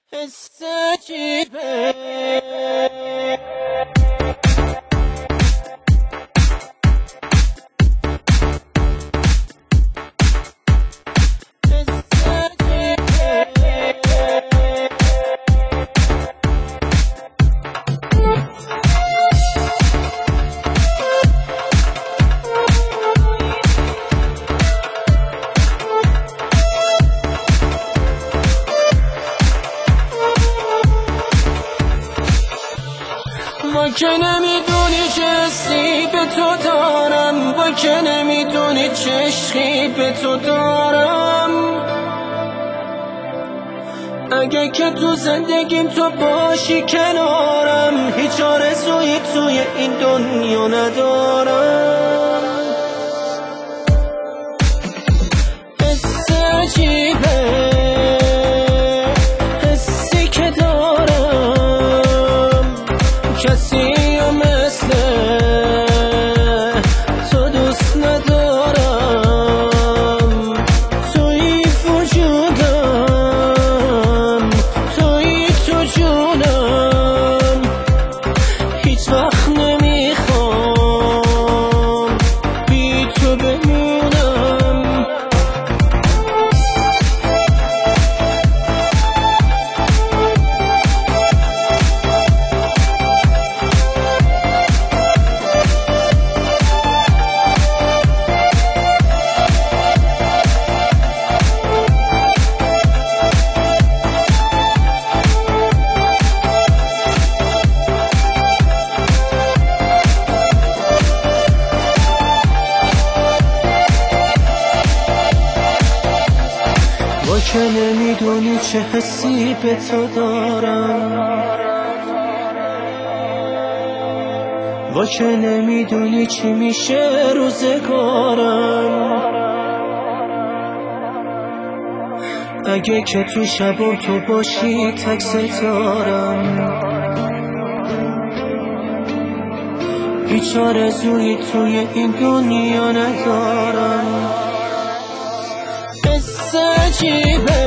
حس عجیبه با که نمیدونی چه حسی به تو دارم، با که نمیدونی چه عشقی به تو دارم. اگه که تو زندگیم تو باشی کنارم، هیچ آرزویی توی این دنیا ندارم. حس عجیبه حسی که دارم، کسی و مثل تو دوست ندارم. توی وجودم، توی تو جونم، هیچ وقت نمیخوام بی تو بمونم. با که نمیدونی چه حسی به تو دارم، با که نمیدونی چی میشه روزگارم. اگه که تو شبا تو باشی تک ستارم، هیچ آرزویی توی این دنیا ندارم. حس عجیبه